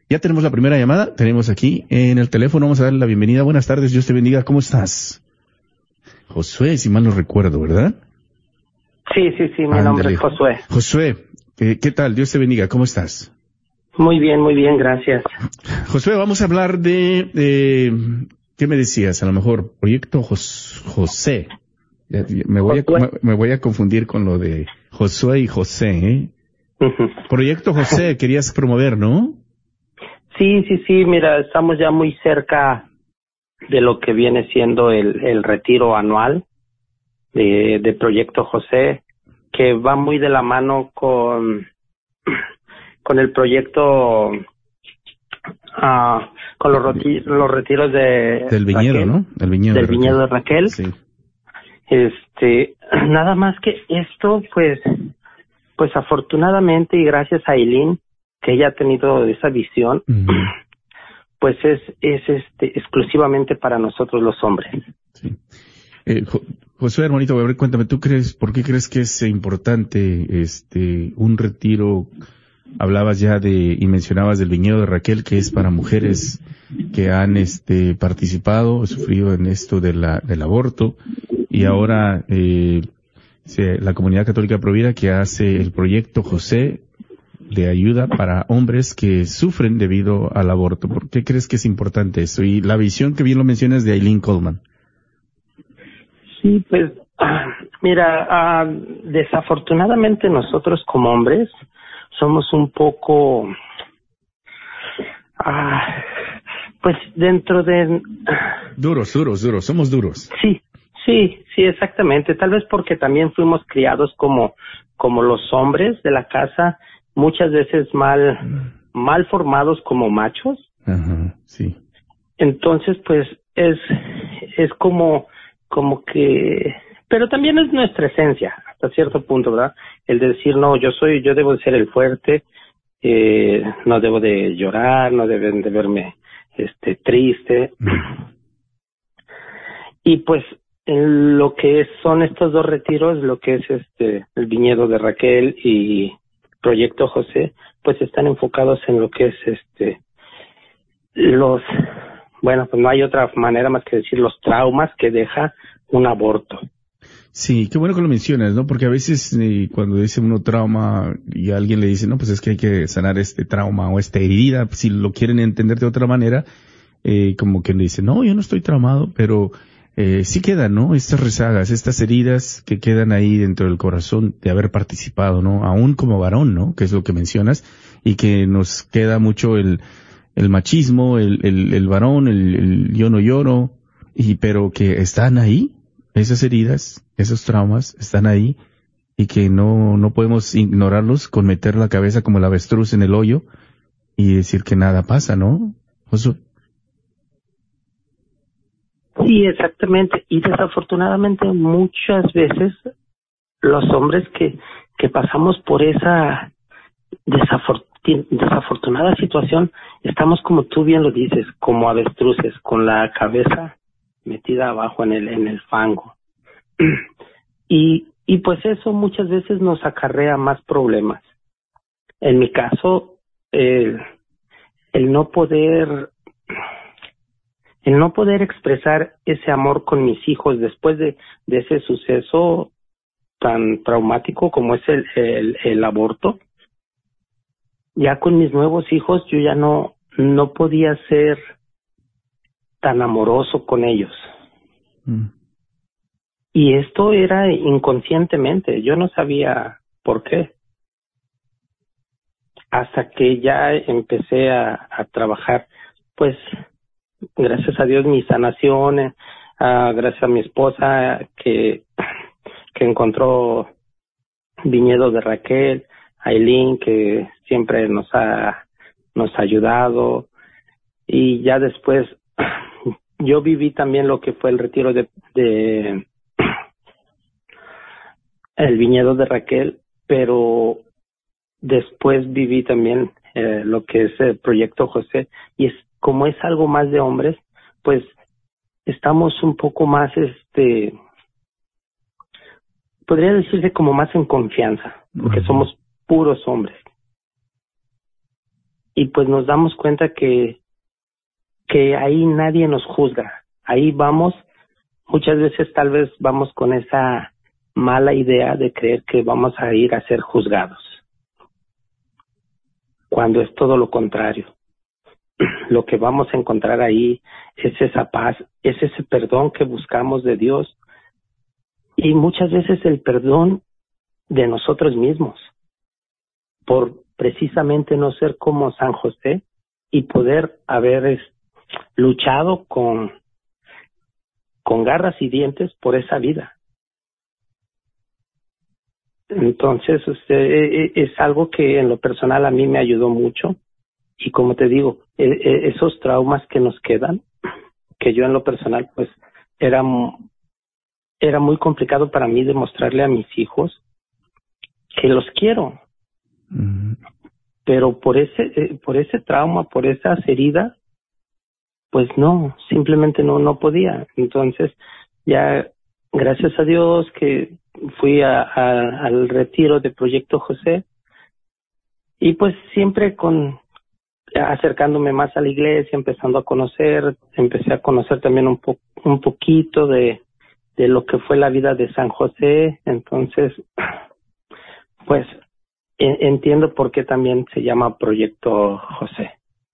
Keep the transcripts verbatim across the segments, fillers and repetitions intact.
Ya tenemos la primera llamada, tenemos aquí en el teléfono, vamos a darle la bienvenida. Buenas tardes, Dios te bendiga, ¿cómo estás? Josué, si mal no recuerdo, ¿verdad? Sí, sí, sí, mi Ándale. nombre es Josué. Josué, ¿qué, ¿qué tal? Dios te bendiga, ¿cómo estás? Muy bien, muy bien, gracias. Josué, vamos a hablar de, de ¿qué me decías? A lo mejor, Proyecto Jos, José. Ya, ya, me, voy a, me, me voy a confundir con lo de Josué y José, ¿eh? Uh-huh. Proyecto José, querías promover, ¿no? Sí, sí, sí, mira, estamos ya muy cerca de lo que viene siendo el, el retiro anual de, de Proyecto José, que va muy de la mano con, con el proyecto, uh, con los, reti- los retiros de del viñedo, Raquel, ¿no? El viñedo del de Raquel. viñedo de Raquel. Sí. Este, nada más que esto, pues, pues afortunadamente y gracias a Eileen, que ella ha tenido esa visión, uh-huh. pues es, es este, exclusivamente para nosotros los hombres. Sí. Eh, jo- Josué, hermanito, a ver, cuéntame, ¿tú crees, por qué crees que es importante este un retiro? Hablabas ya de, y mencionabas del viñedo de Raquel, que es para mujeres que han este participado, sufrido en esto de la, del aborto, y ahora eh, se, la Comunidad Católica Provida, que hace el proyecto José de ayuda para hombres que sufren debido al aborto. ¿Por qué crees que es importante eso? Y la visión que bien lo mencionas de Eileen Coleman. Sí, pues, mira, uh, desafortunadamente nosotros como hombres somos un poco, uh, pues dentro de... Duros, duros, duros, somos duros. Sí, sí, sí, exactamente. Tal vez porque también fuimos criados como, como los hombres de la casa, muchas veces mal, mal formados como machos. Ajá, sí. Entonces, pues, es, es como, como que, pero también es nuestra esencia, hasta cierto punto, ¿verdad? El de decir, no, yo soy, yo debo de ser el fuerte, eh, no debo de llorar, no deben de verme, este, triste. Y pues, en lo que es, son estos dos retiros, lo que es este, el viñedo de Raquel y Proyecto José, pues están enfocados en lo que es este, los, bueno, pues no hay otra manera más que decir los traumas que deja un aborto. Sí, qué bueno que lo mencionas, ¿no? Porque a veces eh, cuando dice uno trauma y alguien le dice, no, pues es que hay que sanar este trauma o esta herida, si lo quieren entender de otra manera, eh, como que le dicen, no, yo no estoy traumado, pero eh, sí quedan, ¿no? Estas rezagas, estas heridas que quedan ahí dentro del corazón de haber participado, ¿no? Aún como varón, ¿no? Que es lo que mencionas, y que nos queda mucho el el machismo, el, el, el varón, el, el yo no lloro, y pero que están ahí, esas heridas, esos traumas están ahí, y que no, no podemos ignorarlos con meter la cabeza como el avestruz en el hoyo y decir que nada pasa, ¿no? Josué. Sí, exactamente. Y desafortunadamente muchas veces los hombres que, que pasamos por esa desafortunada desafortunada situación, estamos como tú bien lo dices, como avestruces, con la cabeza metida abajo en el en el fango. Y y pues eso muchas veces nos acarrea más problemas. En mi caso, el, el no poder el no poder expresar ese amor con mis hijos después de, de ese suceso tan traumático como es el, el, el aborto. Ya con mis nuevos hijos yo ya no no podía ser tan amoroso con ellos. Mm. Y esto era inconscientemente, yo no sabía por qué. Hasta que ya empecé a, a trabajar, pues, gracias a Dios, mi sanación, uh, gracias a mi esposa que, que encontró viñedo de Raquel, Eileen, que siempre nos ha nos ha ayudado, y ya después yo viví también lo que fue el retiro de, de el viñedo de Raquel, pero después viví también eh, lo que es el Proyecto José, y es como es algo más de hombres, pues estamos un poco más, este, podría decirse como más en confianza, porque uh-huh. somos puros hombres. y pues nos damos cuenta que, que ahí nadie nos juzga. Ahí vamos, muchas veces tal vez vamos con esa mala idea de creer que vamos a ir a ser juzgados, cuando es todo lo contrario. Lo que vamos a encontrar ahí es esa paz, es ese perdón que buscamos de Dios, y muchas veces el perdón de nosotros mismos, por precisamente no ser como San José y poder haber es, luchado con, con garras y dientes por esa vida. Entonces, usted, es algo que en lo personal a mí me ayudó mucho. Y como te digo, esos traumas que nos quedan, que yo en lo personal, pues, era, era muy complicado para mí demostrarle a mis hijos que los quiero. Uh-huh. Pero por ese, por ese trauma, por esas heridas, pues no, simplemente no, no podía. Entonces, ya, gracias a Dios que fui a, a, al retiro de Proyecto José, y pues siempre con acercándome más a la iglesia, empezando a conocer, empecé a conocer también un po, un poquito de, de lo que fue la vida de San José. Entonces, pues en, entiendo por qué también se llama Proyecto José.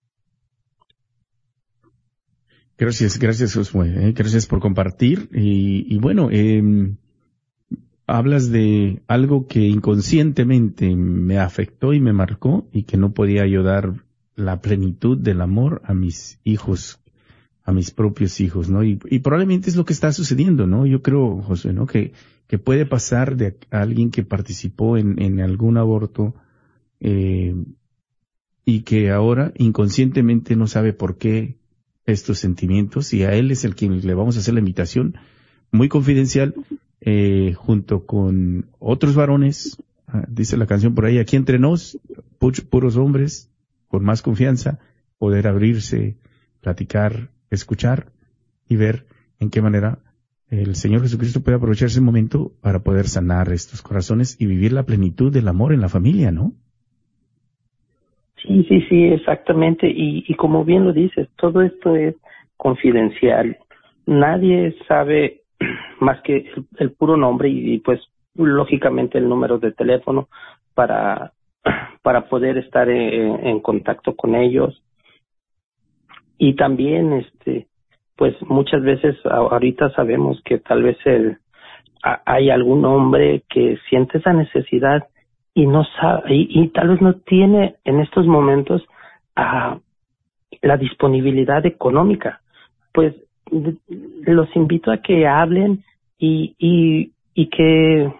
Gracias, gracias Josué, ¿eh? Gracias por compartir. Y, y bueno, eh, hablas de algo que inconscientemente me afectó y me marcó, y que no podía ayudar la plenitud del amor a mis hijos, a mis propios hijos, ¿no? Y, y probablemente es lo que está sucediendo, ¿no? Yo creo, José, ¿no? Que, que puede pasar de alguien que participó en, en algún aborto, eh, y que ahora inconscientemente no sabe por qué estos sentimientos, y a él es el quien le vamos a hacer la invitación muy confidencial, eh, junto con otros varones, ah, dice la canción por ahí, aquí entre nos, pu- puros hombres, con más confianza, poder abrirse, platicar, escuchar y ver en qué manera el Señor Jesucristo puede aprovechar ese momento para poder sanar estos corazones y vivir la plenitud del amor en la familia, ¿no? Sí, sí, sí, exactamente. Y, y como bien lo dices, todo esto es confidencial. Nadie sabe más que el, el puro nombre y, y pues lógicamente el número de teléfono para para poder estar en, en contacto con ellos. Y también, este, pues muchas veces ahorita sabemos que tal vez el, a, hay algún hombre que siente esa necesidad y no sabe, y, y tal vez no tiene en estos momentos uh, la disponibilidad económica. Pues de, los invito a que hablen y, y, y que,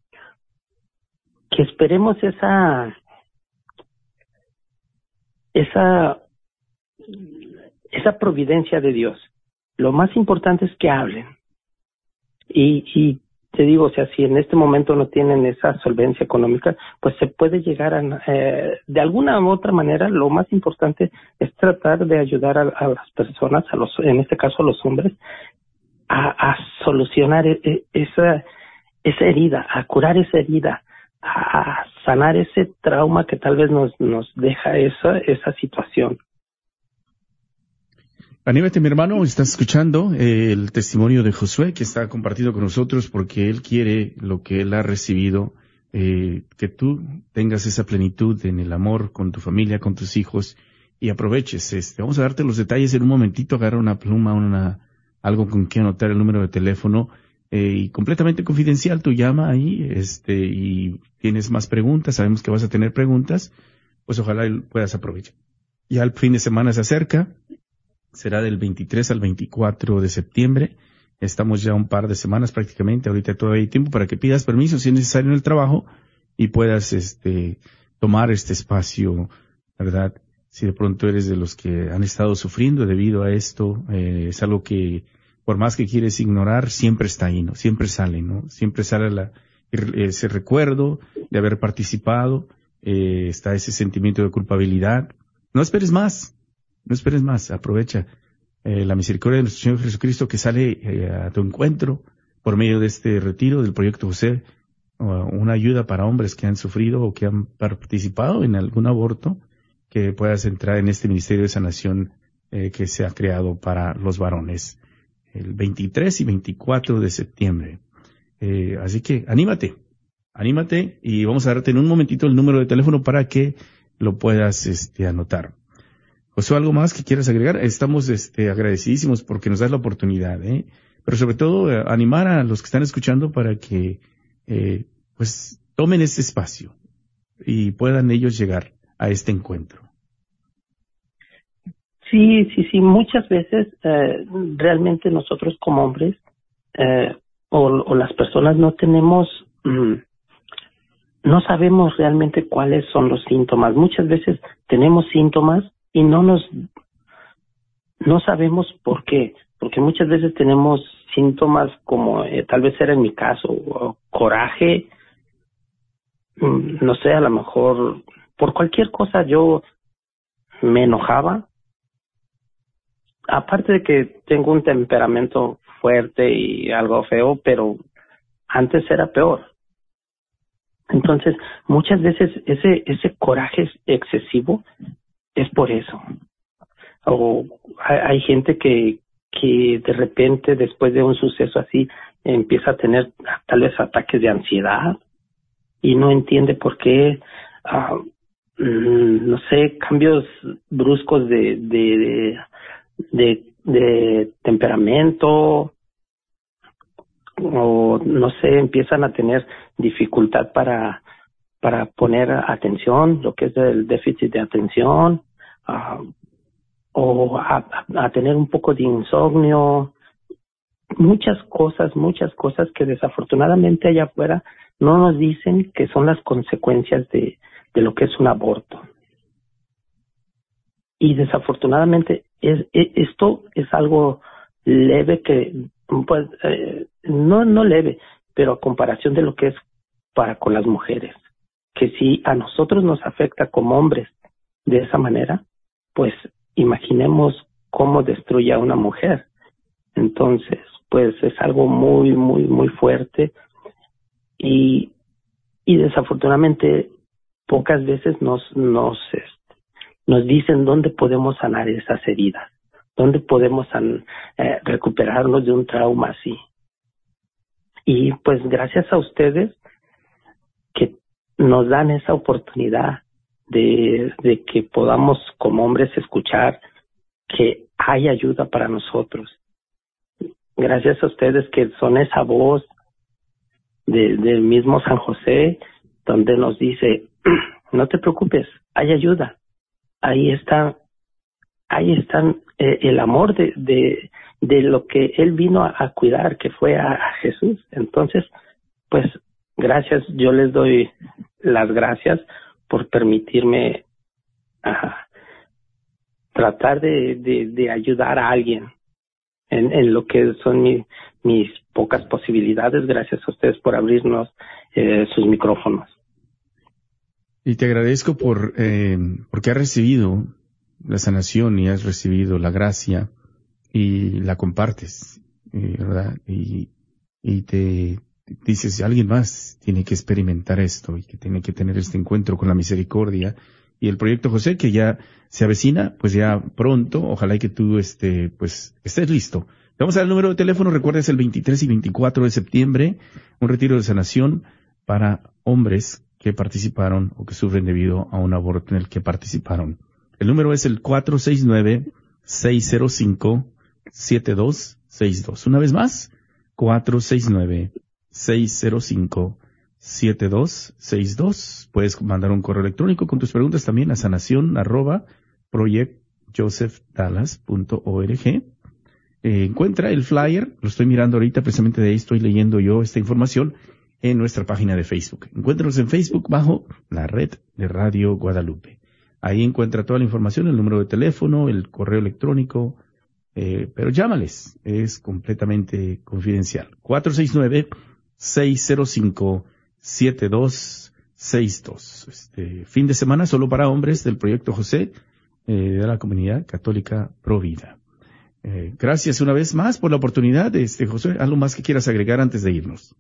que esperemos esa esa esa providencia de Dios. Lo más importante es que hablen. Y, y te digo, o sea, si en este momento no tienen esa solvencia económica, pues se puede llegar a, eh, de alguna u otra manera, lo más importante es tratar de ayudar a, a las personas, a los, en este caso a los hombres, a, a solucionar e, esa, esa herida, a curar esa herida, a sanar ese trauma que tal vez nos, nos deja esa, esa situación. Anímate, mi hermano, estás escuchando eh, el testimonio de Josué, que está compartido con nosotros porque él quiere lo que él ha recibido, eh, que tú tengas esa plenitud en el amor con tu familia, con tus hijos, y aproveches. Este, vamos a darte los detalles en un momentito. Agarra una pluma, una algo con que anotar el número de teléfono, eh, y completamente confidencial. Tú llama ahí, este, y tienes más preguntas. Sabemos que vas a tener preguntas, pues ojalá puedas aprovechar. Ya el fin de semana se acerca. Será del veintitrés al veinticuatro de septiembre. Estamos ya un par de semanas prácticamente. Ahorita todavía hay tiempo para que pidas permiso si es necesario en el trabajo y puedas este tomar este espacio, ¿verdad? Si de pronto eres de los que han estado sufriendo debido a esto, eh, es algo que por más que quieres ignorar, siempre está ahí, ¿no? Siempre sale, ¿no? Siempre sale la, ese recuerdo de haber participado, eh, está ese sentimiento de culpabilidad. No esperes más. No esperes más, aprovecha eh, la misericordia de nuestro Señor Jesucristo que sale eh, a tu encuentro por medio de este retiro del Proyecto José, uh, una ayuda para hombres que han sufrido o que han participado en algún aborto, que puedas entrar en este ministerio de sanación eh, que se ha creado para los varones el veintitrés y veinticuatro de septiembre. Eh, así que anímate, anímate y vamos a darte en un momentito el número de teléfono para que lo puedas este, anotar. José, ¿algo más que quieras agregar? Estamos este, agradecidísimos porque nos das la oportunidad, ¿eh? Pero sobre todo eh, animar a los que están escuchando para que eh, pues tomen este espacio y puedan ellos llegar a este encuentro. Sí, sí, sí, muchas veces eh, realmente nosotros como hombres eh, o, o las personas no tenemos, mmm, no sabemos realmente cuáles son los síntomas. Muchas veces tenemos síntomas y no nos, no sabemos por qué, porque muchas veces tenemos síntomas como eh, tal vez era en mi caso, o coraje, mmm, no sé, a lo mejor por cualquier cosa yo me enojaba. Aparte de que tengo un temperamento fuerte y algo feo, pero antes era peor. Entonces, muchas veces ese ese coraje excesivo es por eso. O hay, hay gente que que de repente después de un suceso así empieza a tener tal vez ataques de ansiedad y no entiende por qué, uh, no sé, cambios bruscos de de, de De, de temperamento, o no sé, empiezan a tener dificultad para para poner atención, lo que es el déficit de atención, uh, o a, a tener un poco de insomnio, muchas cosas, muchas cosas que desafortunadamente allá afuera no nos dicen que son las consecuencias de, de lo que es un aborto. Y desafortunadamente es, es, esto es algo leve que, pues, eh, no no leve, pero a comparación de lo que es para con las mujeres, que si a nosotros nos afecta como hombres de esa manera, pues imaginemos cómo destruye a una mujer. Entonces, pues es algo muy, muy, muy fuerte y, y desafortunadamente pocas veces nos, nos, nos dicen dónde podemos sanar esas heridas, dónde podemos san, eh, recuperarnos de un trauma así. Y pues gracias a ustedes que nos dan esa oportunidad de, de que podamos como hombres escuchar que hay ayuda para nosotros. Gracias a ustedes que son esa voz de, del mismo San José, donde nos dice, no te preocupes, hay ayuda. Ahí está, ahí está eh, el amor de, de, de lo que él vino a, a cuidar, que fue a, a Jesús. Entonces, pues, gracias, yo les doy las gracias por permitirme uh, tratar de, de, de ayudar a alguien en, en lo que son mi, mis pocas posibilidades. Gracias a ustedes por abrirnos eh, sus micrófonos. Y te agradezco por eh, porque has recibido la sanación y has recibido la gracia y la compartes, eh, ¿verdad? Y, y te dices, alguien más tiene que experimentar esto y que tiene que tener este encuentro con la misericordia. Y el proyecto José, que ya se avecina, pues ya pronto, ojalá y que tú este, pues estés listo. Te vamos a dar el número de teléfono, recuerda, es el veintitrés y veinticuatro de septiembre, un retiro de sanación para hombres que participaron o que sufren debido a un aborto en el que participaron. El número es el cuatro seis nueve, seis cero cinco, siete dos seis dos. Una vez más, cuatro seis nueve, seis cero cinco, siete dos seis dos. Puedes mandar un correo electrónico con tus preguntas también a sanación arroba project joseph dallas punto org. Eh, encuentra el flyer, lo estoy mirando ahorita, precisamente de ahí estoy leyendo yo esta información en nuestra página de Facebook. Encuéntranos en Facebook bajo la red de Radio Guadalupe. Ahí encuentra toda la información, el número de teléfono, el correo electrónico, eh, pero llámales, es completamente confidencial. cuatro seis nueve, seis cero cinco, siete dos seis dos. Este fin de semana solo para hombres del Proyecto José, eh, de la Comunidad Católica Provida. Eh, gracias una vez más por la oportunidad, este José. ¿Algo más que quieras agregar antes de irnos?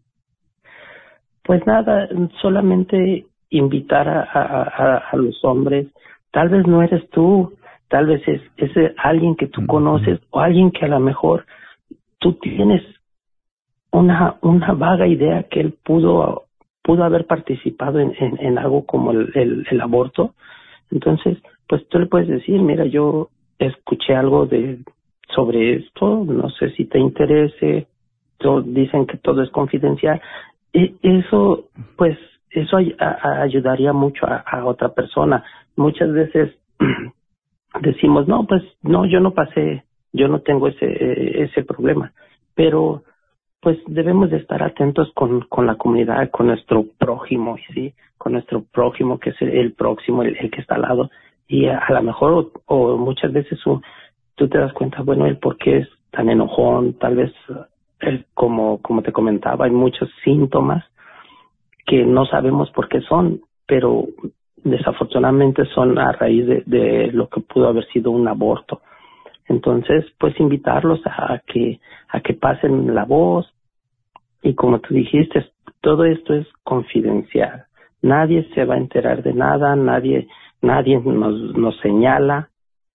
Pues nada, solamente invitar a, a, a, a los hombres tal vez no eres tú, tal vez es, es alguien que tú conoces o alguien que a lo mejor tú tienes una una vaga idea que él pudo pudo haber participado en, en, en algo como el, el, el aborto. Entonces, pues tú le puedes decir, mira, yo escuché algo de sobre esto, no sé si te interese, todo, dicen que todo es confidencial. Y eso, pues, eso ay, a, a ayudaría mucho a, a otra persona. Muchas veces decimos, no, pues, no, yo no pasé, yo no tengo ese ese problema, pero pues debemos de estar atentos con, con la comunidad, con nuestro prójimo, ¿sí? Con nuestro prójimo, que es el, el próximo, el, el que está al lado. Y a, a lo mejor, o, o muchas veces uh, tú te das cuenta, bueno, el por qué es tan enojón, tal vez, él, como, como te comentaba, hay muchos síntomas que no sabemos por qué son, pero desafortunadamente son a raíz de, de lo que pudo haber sido un aborto. Entonces, pues invitarlos a que a que pasen la voz, y como tú dijiste, todo esto es confidencial. Nadie se va a enterar de nada, nadie nadie nos nos señala,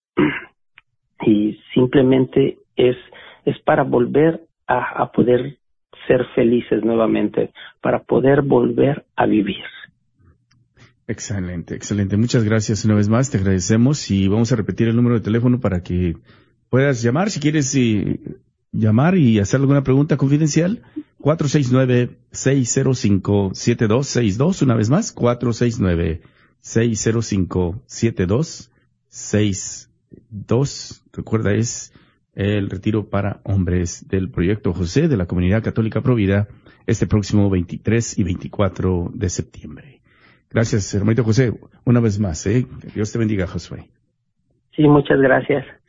y simplemente es es para volver a, a poder ser felices nuevamente, para poder volver a vivir. Excelente, excelente. Muchas gracias una vez más, te agradecemos y vamos a repetir el número de teléfono para que puedas llamar si quieres eh, llamar y hacer alguna pregunta confidencial. cuatro seis nueve, seis cero cinco, siete dos seis dos, una vez más, cuatro seis nueve, seis cero cinco, siete dos seis dos. Recuerda, es el retiro para hombres del Proyecto José de la Comunidad Católica Provida este próximo veintitrés y veinticuatro de septiembre. Gracias, hermanito José, una vez más, ¿eh? Que Dios te bendiga, Josué. Sí, muchas gracias.